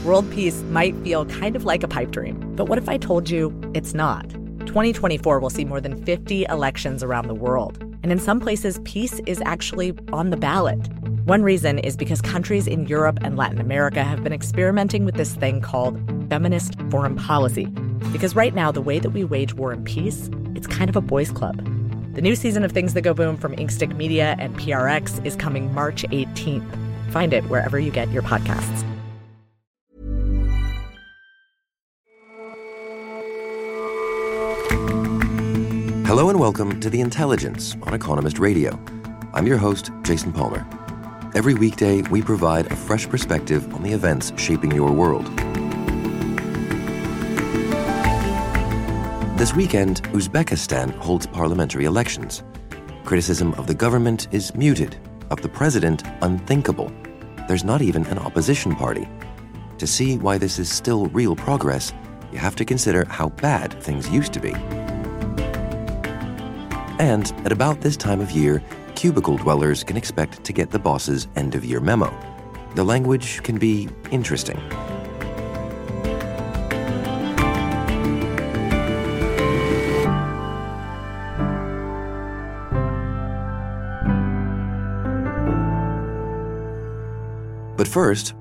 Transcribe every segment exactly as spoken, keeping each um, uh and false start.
World peace might feel kind of like a pipe dream, but what if I told you it's not? twenty twenty-four will see more than fifty elections around the world, and in some places, peace is actually on the ballot. One reason is because countries in Europe and Latin America have been experimenting with this thing called feminist foreign policy. Because right now, the way that we wage war and peace, it's kind of a boys' club. The new season of Things That Go Boom from Inkstick Media and P R X is coming March eighteenth. Find it wherever you get your podcasts. Hello and welcome to The Intelligence on Economist Radio. I'm your host, Jason Palmer. Every weekday, we provide a fresh perspective on the events shaping your world. This weekend, Uzbekistan holds parliamentary elections. Criticism of the government is muted, of the president unthinkable. There's not even an opposition party. To see why this is still real progress, you have to consider how bad things used to be. And at about this time of year, cubicle dwellers can expect to get the boss's end-of-year memo. The language can be interesting. But first,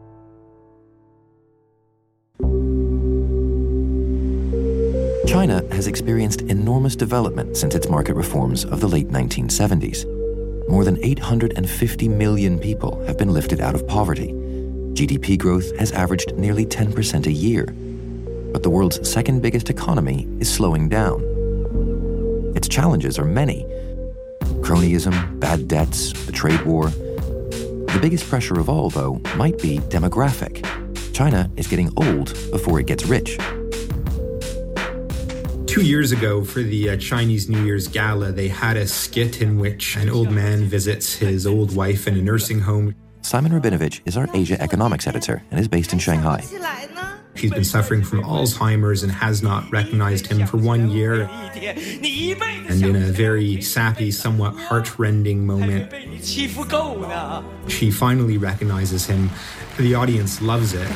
China has experienced enormous development since its market reforms of the late nineteen seventies. More than eight hundred fifty million people have been lifted out of poverty. G D P growth has averaged nearly ten percent a year. But the world's second biggest economy is slowing down. Its challenges are many. Cronyism, bad debts, the trade war. The biggest pressure of all, though, might be demographic. China is getting old before it gets rich. Two years ago, for the uh, Chinese New Year's Gala, they had a skit in which an old man visits his old wife in a nursing home. Simon Rabinovich is our Asia economics editor and is based in Shanghai. He's been suffering from Alzheimer's and has not recognized him for one year. And in a very sappy, somewhat heart-rending moment, she finally recognizes him. The audience loves it.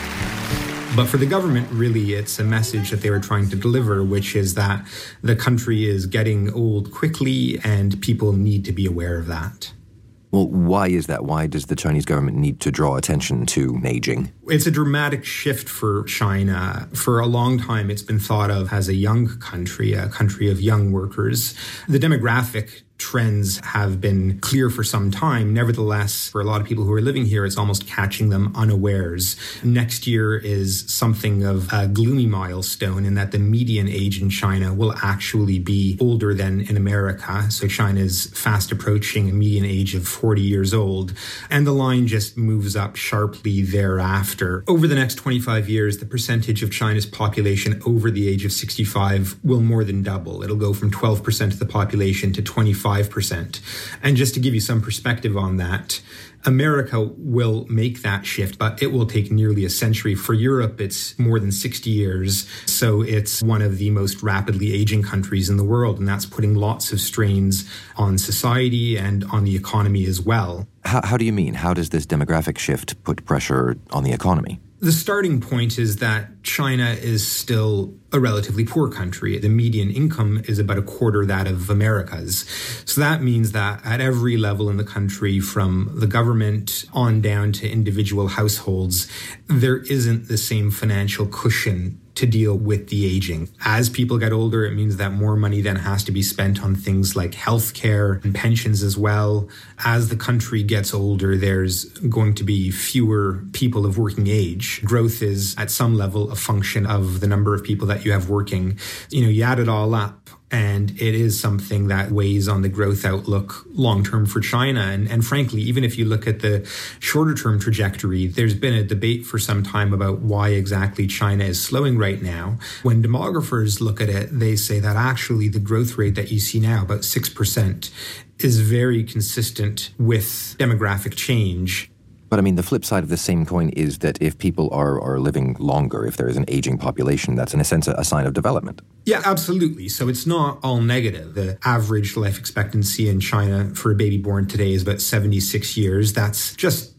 But for the government, really, it's a message that they were trying to deliver, which is that the country is getting old quickly and people need to be aware of that. Well, why is that? Why does the Chinese government need to draw attention to aging? It's a dramatic shift for China. For a long time, it's been thought of as a young country, a country of young workers. The demographic trends have been clear for some time. Nevertheless, for a lot of people who are living here, it's almost catching them unawares. Next year is something of a gloomy milestone in that the median age in China will actually be older than in America. So China is fast approaching a median age of forty years old. And the line just moves up sharply thereafter. Over the next twenty-five years, the percentage of China's population over the age of sixty-five will more than double. It'll go from twelve percent of the population to twenty-five percent. And just to give you some perspective on that, America will make that shift, but it will take nearly a century. For Europe, it's more than sixty years. So it's one of the most rapidly aging countries in the world, and that's putting lots of strains on society and on the economy as well. How, how do you mean? How does this demographic shift put pressure on the economy? The starting point is that China is still a relatively poor country. The median income is about a quarter that of America's. So that means that at every level in the country, from the government on down to individual households, there isn't the same financial cushion to deal with the aging. As people get older, it means that more money then has to be spent on things like healthcare and pensions as well. As the country gets older, there's going to be fewer people of working age. Growth is, at some level, a function of the number of people that you have working. You know, you add it all up, and it is something that weighs on the growth outlook long-term for China. And, and frankly, even if you look at the shorter-term trajectory, there's been a debate for some time about why exactly China is slowing right now. When demographers look at it, they say that actually the growth rate that you see now, about six percent, is very consistent with demographic change. But I mean, the flip side of the same coin is that if people are, are living longer, if there is an aging population, that's in a sense a, a sign of development. Yeah, absolutely. So it's not all negative. The average life expectancy in China for a baby born today is about seventy-six years. That's just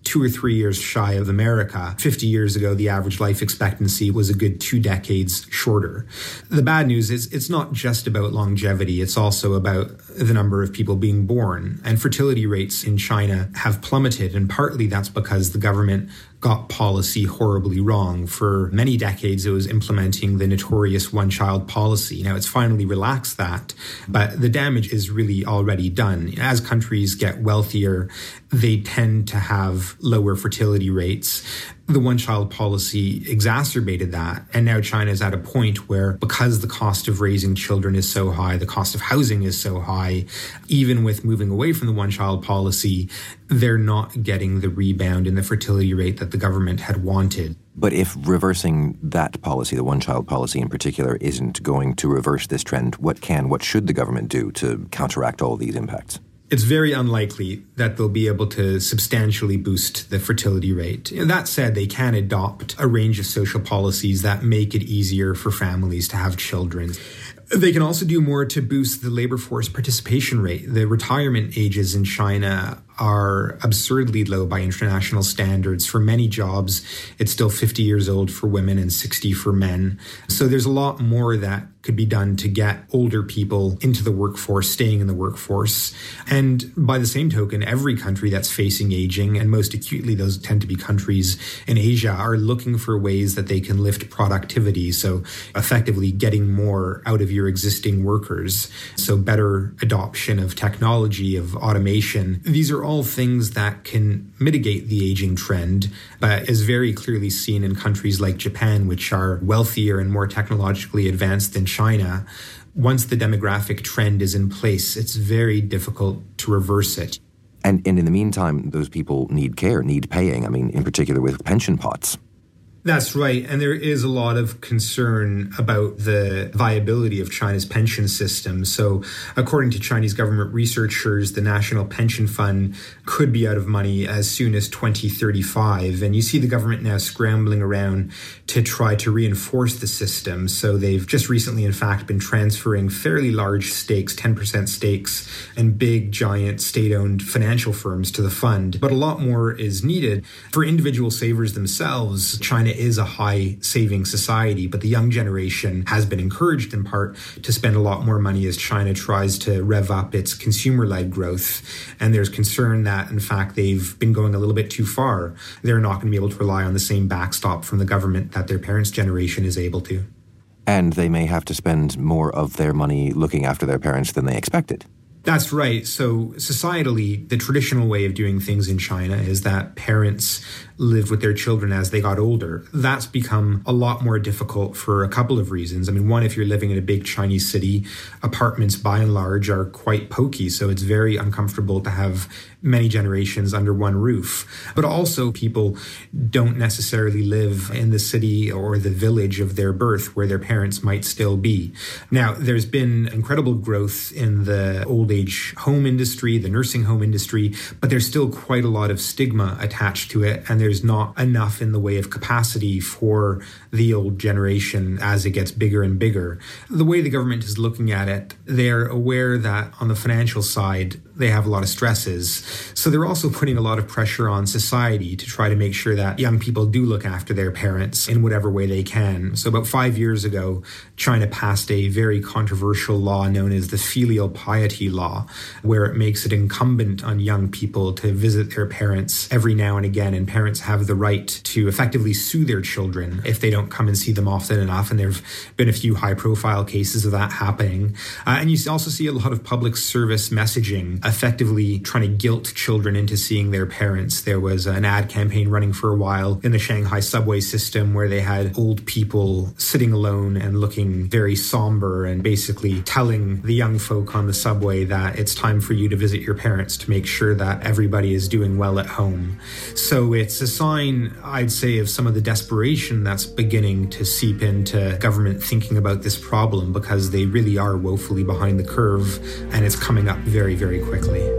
two or three years shy of America. fifty years ago, the average life expectancy was a good two decades shorter. The bad news is it's not just about longevity. It's also about the number of people being born. And fertility rates in China have plummeted. And partly that's because the government got policy horribly wrong. For many decades, it was implementing the notorious one-child policy. Now, it's finally relaxed that, but the damage is really already done. As countries get wealthier, they tend to have lower fertility rates. The one-child policy exacerbated that. And now China is at a point where, because the cost of raising children is so high, the cost of housing is so high, even with moving away from the one-child policy, they're not getting the rebound in the fertility rate that the government had wanted. But if reversing that policy, the one-child policy in particular, isn't going to reverse this trend, what can, what should the government do to counteract all these impacts? It's very unlikely that they'll be able to substantially boost the fertility rate. That said, they can adopt a range of social policies that make it easier for families to have children. They can also do more to boost the labor force participation rate. The retirement ages in China are absurdly low by international standards. For many jobs, it's still fifty years old for women and sixty for men. So there's a lot more that could be done to get older people into the workforce, staying in the workforce. And by the same token, every country that's facing aging, and most acutely those tend to be countries in Asia, are looking for ways that they can lift productivity. So effectively getting more out of your existing workers. So better adoption of technology, of automation. These are all things that can mitigate the aging trend, but is very clearly seen in countries like Japan, which are wealthier and more technologically advanced than China. Once the demographic trend is in place, it's very difficult to reverse it. And, and in the meantime, those people need care, need paying, I mean, in particular with pension pots. That's right. And there is a lot of concern about the viability of China's pension system. So according to Chinese government researchers, the National Pension Fund could be out of money as soon as twenty thirty-five. And you see the government now scrambling around to try to reinforce the system. So they've just recently, in fact, been transferring fairly large stakes, ten percent stakes, and big, giant state-owned financial firms to the fund. But a lot more is needed. For individual savers themselves, China is a high saving society, but the young generation has been encouraged in part to spend a lot more money as China tries to rev up its consumer-led growth. And there's concern that, in fact, they've been going a little bit too far. They're not going to be able to rely on the same backstop from the government that their parents' generation is able to. And they may have to spend more of their money looking after their parents than they expected. That's right. So societally, the traditional way of doing things in China is that parents lived with their children as they got older. That's become a lot more difficult for a couple of reasons. I mean, one, if you're living in a big Chinese city, apartments by and large are quite pokey, so it's very uncomfortable to have many generations under one roof. But also, people don't necessarily live in the city or the village of their birth where their parents might still be. Now, there's been incredible growth in the old age home industry, the nursing home industry, but there's still quite a lot of stigma attached to it, and there's not enough in the way of capacity for the old generation as it gets bigger and bigger. The way the government is looking at it, they're aware that on the financial side, they have a lot of stresses. So they're also putting a lot of pressure on society to try to make sure that young people do look after their parents in whatever way they can. So about five years ago, China passed a very controversial law known as the filial piety law, where it makes it incumbent on young people to visit their parents every now and again, and parents have the right to effectively sue their children if they don't come and see them often enough. And there have been a few high-profile cases of that happening. Uh, and you also see a lot of public service messaging effectively trying to guilt children into seeing their parents. There was an ad campaign running for a while in the Shanghai subway system where they had old people sitting alone and looking very somber and basically telling the young folk on the subway that it's time for you to visit your parents to make sure that everybody is doing well at home. So it's a sign, I'd say, of some of the desperation that's beginning to seep into government thinking about this problem, because they really are woefully behind the curve and it's coming up very, very quickly.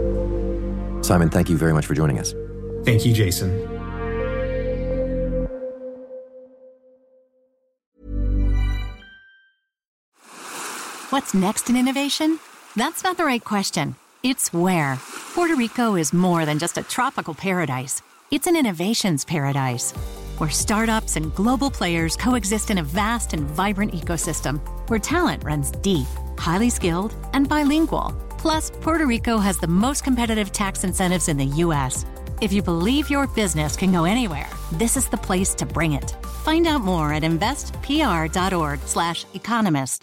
Simon, thank you very much for joining us. Thank you, Jason. What's next in innovation? That's not the right question. It's where. Puerto Rico is more than just a tropical paradise. It's an innovations paradise where startups and global players coexist in a vast and vibrant ecosystem where talent runs deep, highly skilled, and bilingual. Plus, Puerto Rico has the most competitive tax incentives in the U S. If you believe your business can go anywhere, this is the place to bring it. Find out more at investpr.org slash economist.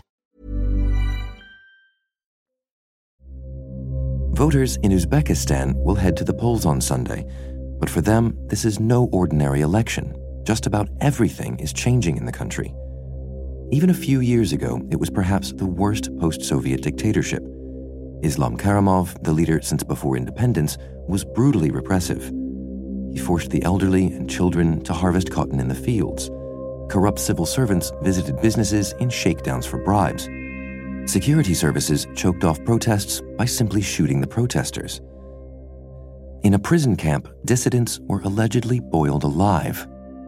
Voters in Uzbekistan will head to the polls on Sunday, but for them, this is no ordinary election. Just about everything is changing in the country. Even a few years ago, it was perhaps the worst post-Soviet dictatorship. Islam Karimov, the leader since before independence, was brutally repressive. He forced the elderly and children to harvest cotton in the fields. Corrupt civil servants visited businesses in shakedowns for bribes. Security services choked off protests by simply shooting the protesters. In a prison camp, dissidents were allegedly boiled alive.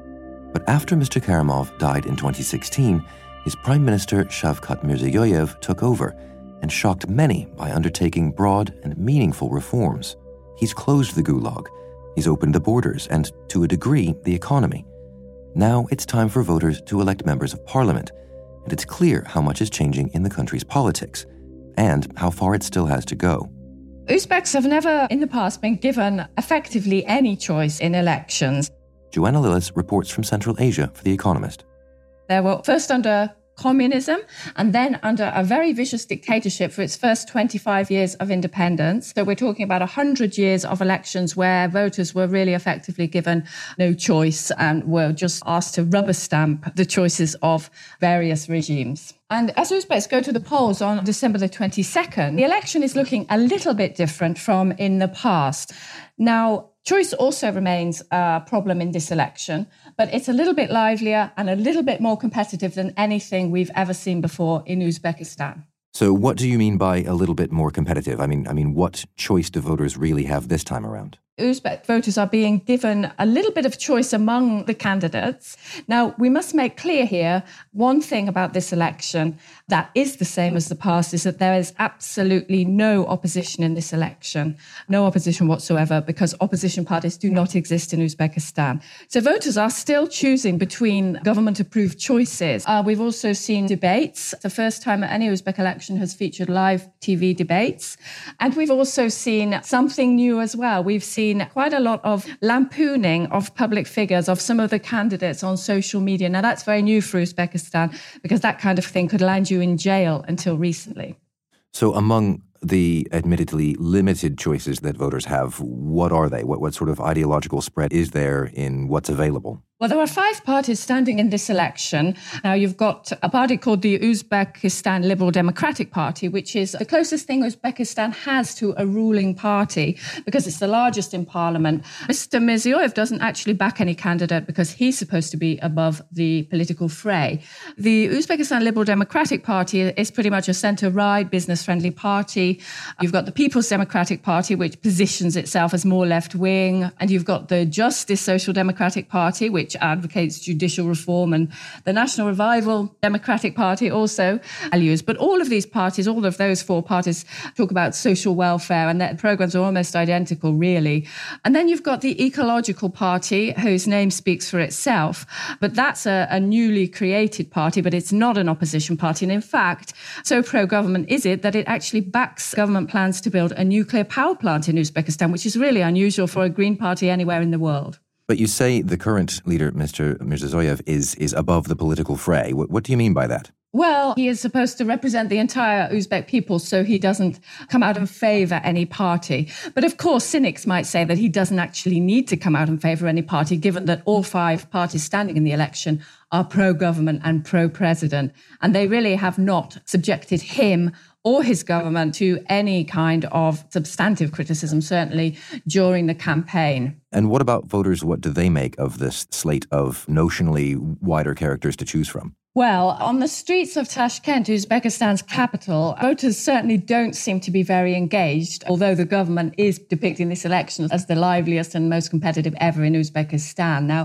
But after Mister Karimov died in twenty sixteen, his Prime Minister Shavkat Mirziyoyev took over and shocked many by undertaking broad and meaningful reforms. He's closed the gulag, he's opened the borders and, to a degree, the economy. Now it's time for voters to elect members of parliament, and it's clear how much is changing in the country's politics, and how far it still has to go. Uzbeks have never in the past been given effectively any choice in elections. Joanna Lillis reports from Central Asia for The Economist. They were first under communism and then under a very vicious dictatorship for its first twenty-five years of independence. So we're talking about one hundred years of elections where voters were really effectively given no choice and were just asked to rubber stamp the choices of various regimes. And as Uzbeks go to the polls on December the twenty-second, the election is looking a little bit different from in the past. Now, choice also remains a problem in this election, but it's a little bit livelier and a little bit more competitive than anything we've ever seen before in Uzbekistan. So what do you mean by a little bit more competitive? I mean, I mean, what choice do voters really have this time around? Uzbek voters are being given a little bit of choice among the candidates. Now, we must make clear here, one thing about this election that is the same as the past is that there is absolutely no opposition in this election, no opposition whatsoever, because opposition parties do not exist in Uzbekistan. So voters are still choosing between government-approved choices. Uh, we've also seen debates. The first time any Uzbek election has featured live T V debates. And we've also seen something new as well. We've seen quite a lot of lampooning of public figures, of some of the candidates on social media. Now, that's very new for Uzbekistan because that kind of thing could land you in jail until recently. So among the admittedly limited choices that voters have, what are they? What, what sort of ideological spread is there in what's available? Well, there are five parties standing in this election. Now, you've got a party called the Uzbekistan Liberal Democratic Party, which is the closest thing Uzbekistan has to a ruling party because it's the largest in parliament. Mister Mirziyoyev doesn't actually back any candidate because he's supposed to be above the political fray. The Uzbekistan Liberal Democratic Party is pretty much a centre-right, business-friendly party. You've got the People's Democratic Party, which positions itself as more left-wing. And you've got the Justice Social Democratic Party, which advocates judicial reform, and the National Revival Democratic Party also values. But all of these parties, all of those four parties talk about social welfare, and their programs are almost identical, really. And then you've got the Ecological Party, whose name speaks for itself. But that's a, a newly created party, but it's not an opposition party. And in fact, so pro-government is it that it actually backs government plans to build a nuclear power plant in Uzbekistan, which is really unusual for a Green Party anywhere in the world. But you say the current leader, Mister Mirziyoyev, is is above the political fray. What, what do you mean by that? Well, he is supposed to represent the entire Uzbek people, so he doesn't come out and favour any party. But of course, cynics might say that he doesn't actually need to come out and favour any party, given that all five parties standing in the election are pro-government and pro-president. And they really have not subjected him or his government to any kind of substantive criticism, certainly during the campaign. And what about voters? What do they make of this slate of notionally wider characters to choose from? Well, on the streets of Tashkent, Uzbekistan's capital, voters certainly don't seem to be very engaged, although the government is depicting this election as the liveliest and most competitive ever in Uzbekistan. Now,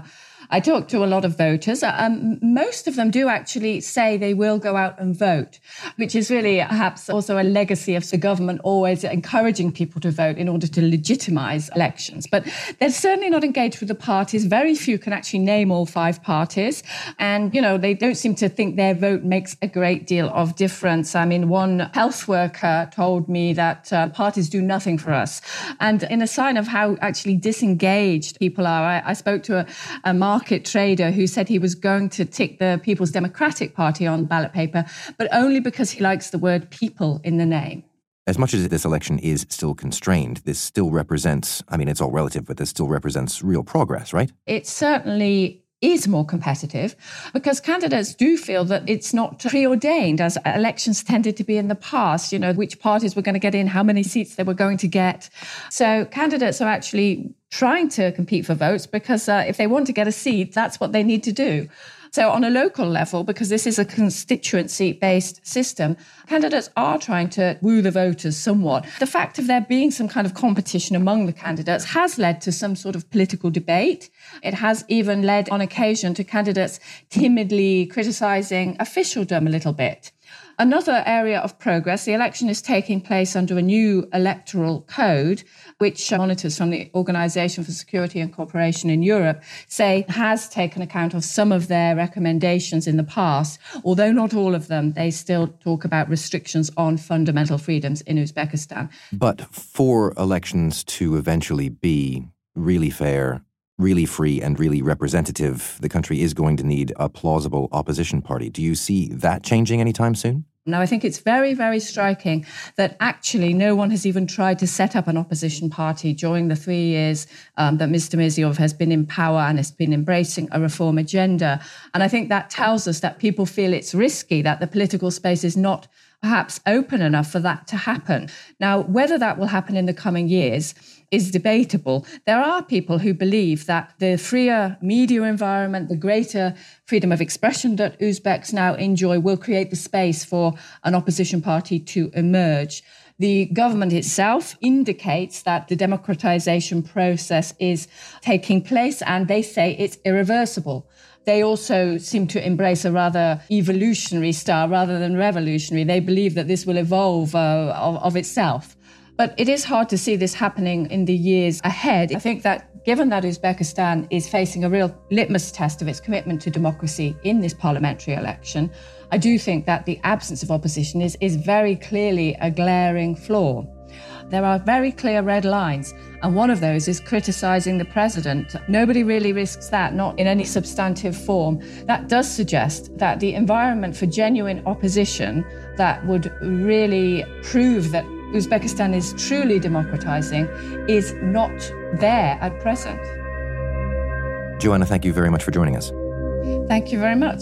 I talked to a lot of voters. Um, most of them do actually say they will go out and vote, which is really perhaps also a legacy of the government always encouraging people to vote in order to legitimise elections. But they're certainly not engaged with the parties. Very few can actually name all five parties. And, you know, they don't seem to think their vote makes a great deal of difference. I mean, one health worker told me that uh, parties do nothing for us. And in a sign of how actually disengaged people are, I, I spoke to a, a market trader who said he was going to tick the People's Democratic Party on ballot paper, but only because he likes the word people in the name. As much as this election is still constrained, this still represents, I mean, it's all relative, but this still represents real progress, right? It certainly is more competitive because candidates do feel that it's not preordained as elections tended to be in the past, you know, which parties were going to get in, how many seats they were going to get. So candidates are actually trying to compete for votes because uh, if they want to get a seat, that's what they need to do. So on a local level, because this is a constituency-based system, candidates are trying to woo the voters somewhat. The fact of there being some kind of competition among the candidates has led to some sort of political debate. It has even led on occasion to candidates timidly criticising officialdom a little bit. Another area of progress, the election is taking place under a new electoral code, which monitors from the Organisation for Security and Cooperation in Europe, say has taken account of some of their recommendations in the past. Although not all of them, they still talk about restrictions on fundamental freedoms in Uzbekistan. But for elections to eventually be really fair, really free and really representative, the country is going to need a plausible opposition party. Do you see that changing anytime soon? Now, I think it's very, very striking that actually no one has even tried to set up an opposition party during the three years um, that Mister Mirziyoyev has been in power and has been embracing a reform agenda. And I think that tells us that people feel it's risky, that the political space is not perhaps open enough for that to happen. Now, whether that will happen in the coming years is debatable. There are people who believe that the freer media environment, the greater freedom of expression that Uzbeks now enjoy will create the space for an opposition party to emerge. The government itself indicates that the democratization process is taking place, and they say it's irreversible. They also seem to embrace a rather evolutionary style rather than revolutionary. They believe that this will evolve uh, of, of itself. But it is hard to see this happening in the years ahead. I think that given that Uzbekistan is facing a real litmus test of its commitment to democracy in this parliamentary election, I do think that the absence of opposition is, is very clearly a glaring flaw. There are very clear red lines, and one of those is criticising the president. Nobody really risks that, not in any substantive form. That does suggest that the environment for genuine opposition that would really prove that Uzbekistan is truly democratizing is not there at present. Joanna, thank you very much for joining us. Thank you very much.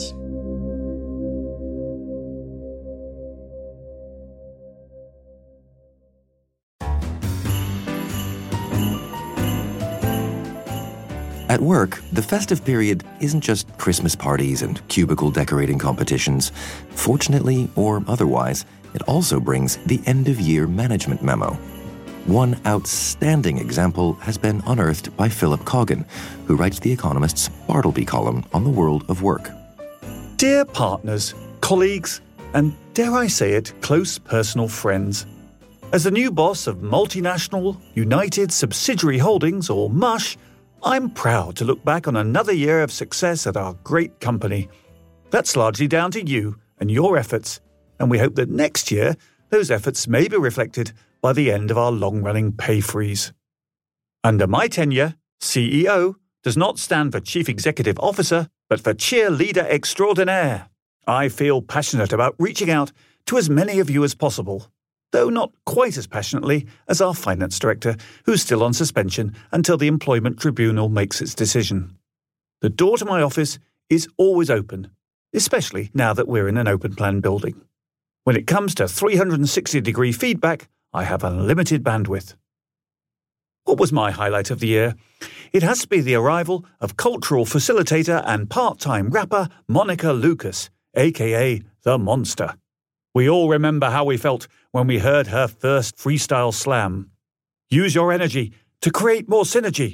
At work, the festive period isn't just Christmas parties and cubicle decorating competitions. Fortunately, or otherwise, it also brings the end-of-year management memo. One outstanding example has been unearthed by Philip Coggan, who writes The Economist's Bartleby column on the world of work. Dear partners, colleagues, and dare I say it, close personal friends. As the new boss of multinational United Subsidiary Holdings, or MUSH, I'm proud to look back on another year of success at our great company. That's largely down to you and your efforts, and we hope that next year those efforts may be reflected by the end of our long-running pay freeze. Under my tenure, C E O does not stand for Chief Executive Officer, but for Cheerleader Extraordinaire. I feel passionate about reaching out to as many of you as possible, though not quite as passionately as our Finance Director, who's still on suspension until the Employment Tribunal makes its decision. The door to my office is always open, especially now that we're in an open plan building. When it comes to three hundred sixty degree feedback, I have unlimited bandwidth. What was my highlight of the year? It has to be the arrival of cultural facilitator and part-time rapper Monica Lucas, aka The Monster. We all remember how we felt when we heard her first freestyle slam. Use your energy to create more synergy.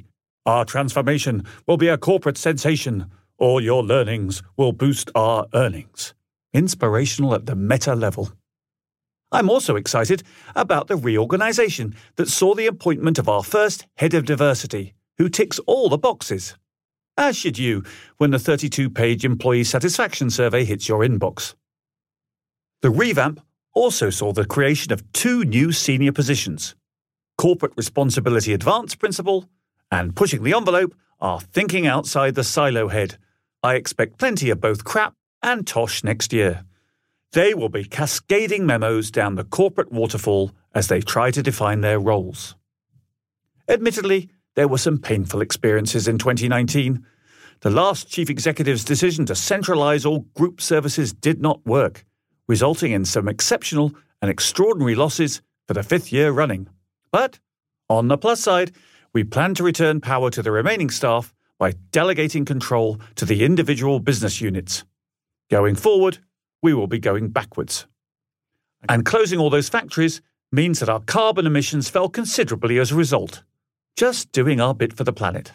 Our transformation will be a corporate sensation. All your learnings will boost our earnings. Inspirational at the meta level. I'm also excited about the reorganisation that saw the appointment of our first head of diversity, who ticks all the boxes. As should you, when the thirty-two page employee satisfaction survey hits your inbox. The revamp also saw the creation of two new senior positions, Corporate Responsibility Advanced Principal and Pushing the Envelope are thinking outside the silo head. I expect plenty of both crap and tosh next year. They will be cascading memos down the corporate waterfall as they try to define their roles. Admittedly, there were some painful experiences in twenty nineteen. The last chief executive's decision to centralise all group services did not work, resulting in some exceptional and extraordinary losses for the fifth year running. But, on the plus side, we plan to return power to the remaining staff by delegating control to the individual business units. Going forward, we will be going backwards. And closing all those factories means that our carbon emissions fell considerably as a result. Just doing our bit for the planet.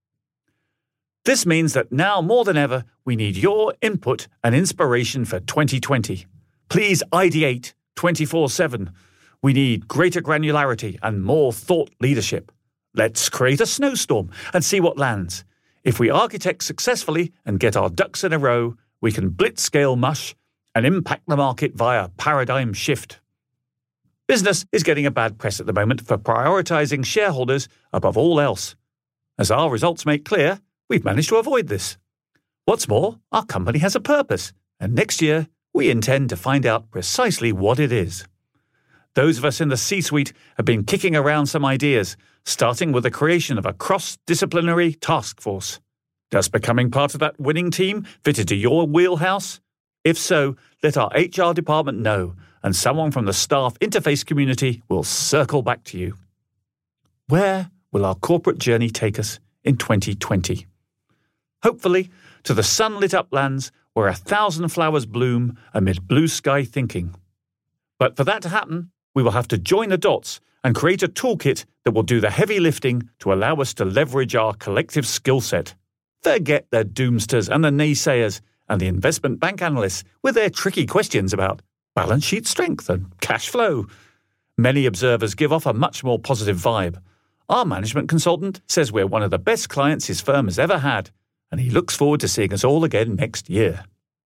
This means that now more than ever, we need your input and inspiration for twenty twenty. Please ideate twenty-four seven. We need greater granularity and more thought leadership. Let's create a snowstorm and see what lands. If we architect successfully and get our ducks in a row, we can blitzscale mush and impact the market via paradigm shift. Business is getting a bad press at the moment for prioritising shareholders above all else. As our results make clear, we've managed to avoid this. What's more, our company has a purpose, and next year we intend to find out precisely what it is. Those of us in the C-suite have been kicking around some ideas, starting with the creation of a cross-disciplinary task force. Does becoming part of that winning team fit into your wheelhouse? If so, let our H R department know, and someone from the staff interface community will circle back to you. Where will our corporate journey take us in twenty twenty? Hopefully, to the sunlit uplands where a thousand flowers bloom amid blue sky thinking. But for that to happen, we will have to join the dots and create a toolkit that will do the heavy lifting to allow us to leverage our collective skill set. Forget the doomsters and the naysayers and the investment bank analysts with their tricky questions about balance sheet strength and cash flow. Many observers give off a much more positive vibe. Our management consultant says we're one of the best clients his firm has ever had, and he looks forward to seeing us all again next year.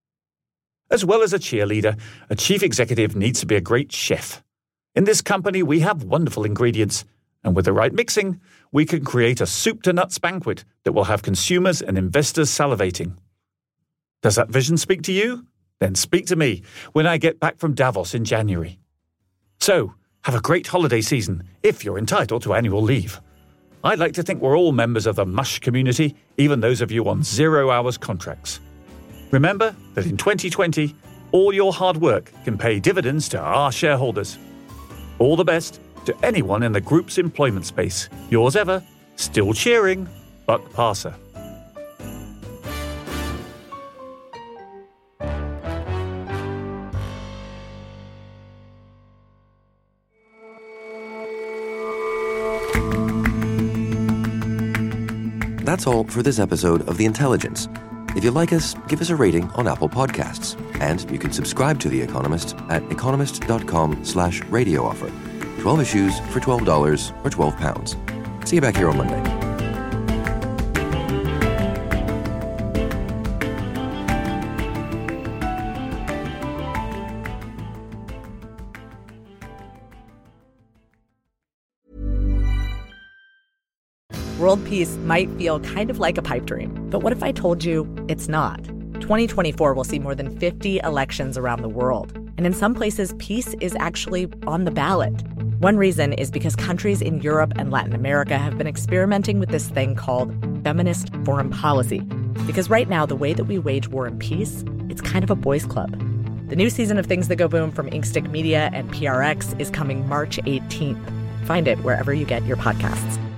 As well as a cheerleader, a chief executive needs to be a great chef. In this company, we have wonderful ingredients, and with the right mixing, we can create a soup-to-nuts banquet that will have consumers and investors salivating. Does that vision speak to you? Then speak to me when I get back from Davos in January. So, have a great holiday season, if you're entitled to annual leave. I'd like to think we're all members of the MUSH community, even those of you on zero hours contracts. Remember that in twenty twenty, all your hard work can pay dividends to our shareholders. All the best to anyone in the group's employment space. Yours ever, still cheering, Buck Parser. That's all for this episode of The Intelligence. If you like us, give us a rating on Apple Podcasts. And you can subscribe to The Economist at economist.com slash radio offer. twelve issues for twelve dollars or twelve pounds. See you back here on Monday. World peace might feel kind of like a pipe dream, but what if I told you it's not? twenty twenty-four will see more than fifty elections around the world, and in some places, peace is actually on the ballot. One reason is because countries in Europe and Latin America have been experimenting with this thing called feminist foreign policy. Because right now, the way that we wage war and peace, it's kind of a boys' club. The new season of Things That Go Boom from Inkstick Media and P R X is coming March eighteenth. Find it wherever you get your podcasts.